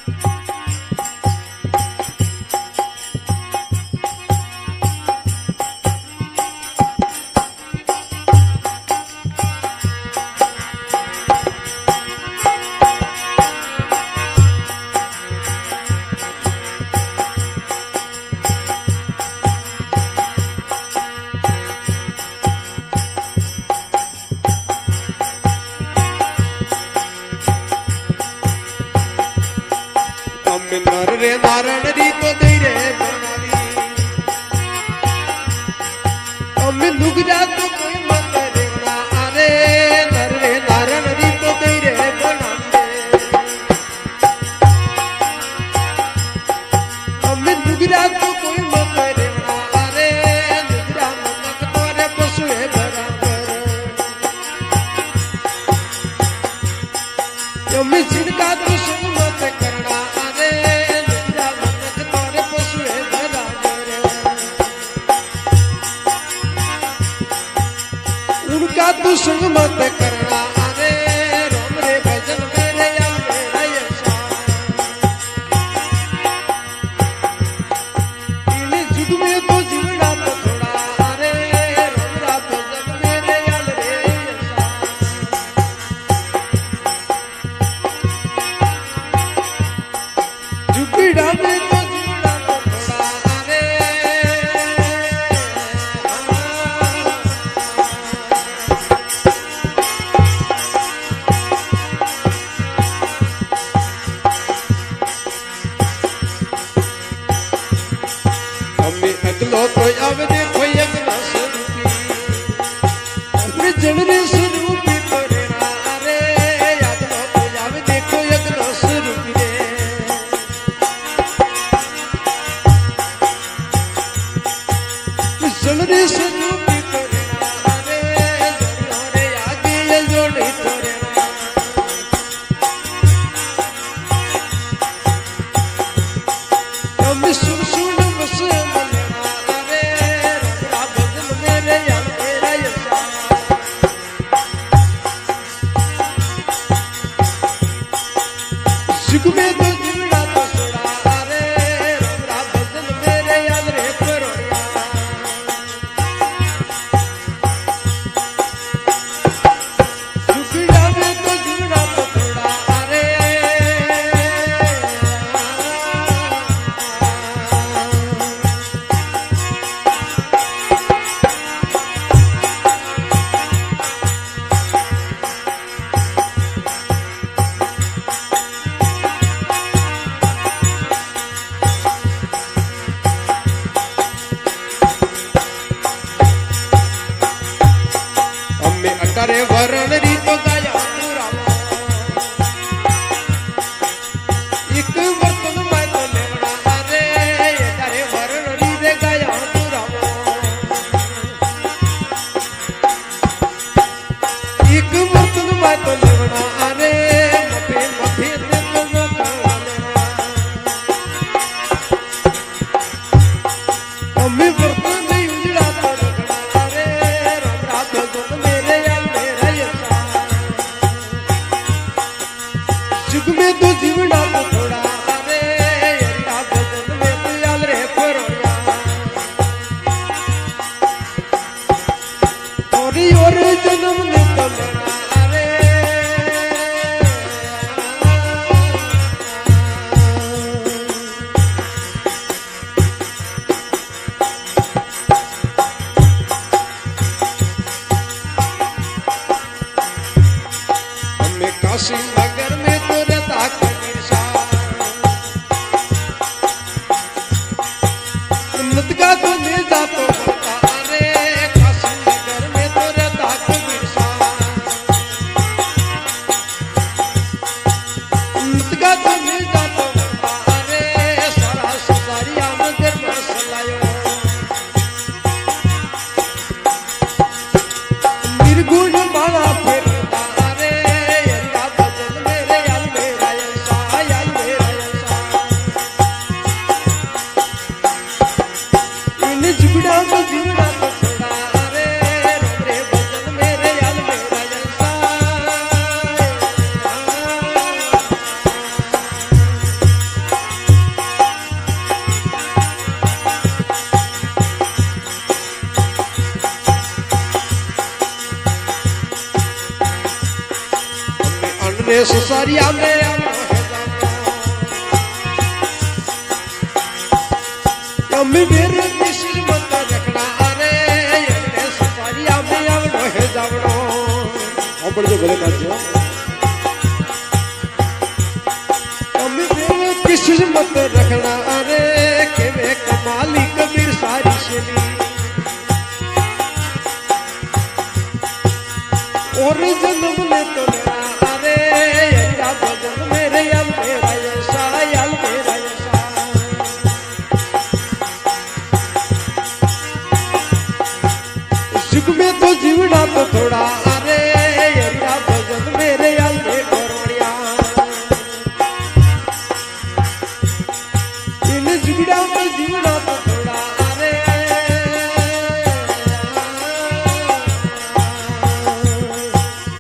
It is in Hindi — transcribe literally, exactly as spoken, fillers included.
नर रे नारायण री तो दे रे बनावी अम्मी लुक जा तो कोई मत रेवड़ा अरे नर रे नारायण री तो दे रे बनावी अम्मी लुक जा तो कोई मत रेवड़ा अरे लुक जा मनक तोरे पशुए बराबर अम्मी जिनका तू सुन मत करना उनका तू संग मत करना अरे राम रे भजन मेरे या मेरा यशा इन जुग में तो जीवना तो थोड़ा अरे राम रा भजन मेरे या रे यशा जुगड़ा में तो जीवना तो थोड़ा अरे अगलो तो अब देखो एक स्वरूपी अपने जनरे स्वरूपी तो रे रे अगलो तो अब देखो एक स्वरूपी रे जनरे स्वरूपी तो रे रे जोड़ो रे आगे ये जोड़ी तो रे हम सुन सुन बस जुग में तो जीवना तो सोड़ा अरे राम रा भजन मेरे याद रे परोड़िया जुगड़ा में तो जीवना तो सोड़ा अरे अरे वरण री तो गाया पुरावा एक बर्तन में तो लेवड़ा अरे अरे वरण री रे गाया पुरावा एक बर्तन में तो लेवड़ा अरे मफे मफे ने तो मका लेवड़ा अम्मी बर्तन नहीं उजड़ा तो लगड़ा अरे राम रा भजन मेरे जुग में तो जीवना तो थोड़ा अरे रे ससारिया में आवड़ो है जावड़ो अम्मी मेरे किसी मत रखना रे रे ससारिया में आवड़ो है जावड़ो और जो बोले काजो अम्मी मेरे किसी मत रखना रे के वे कमाली कबीर सारी शली और जन्म ने तो लेना रे अल्लाह भजन मेरे अल मेरा ऐसा अल मेरा ऐसा सुख में तो जीवना तो थोड़ा रे अल्लाह भजन मेरे अल में करोड़िया इन जुगड़ा में जीवना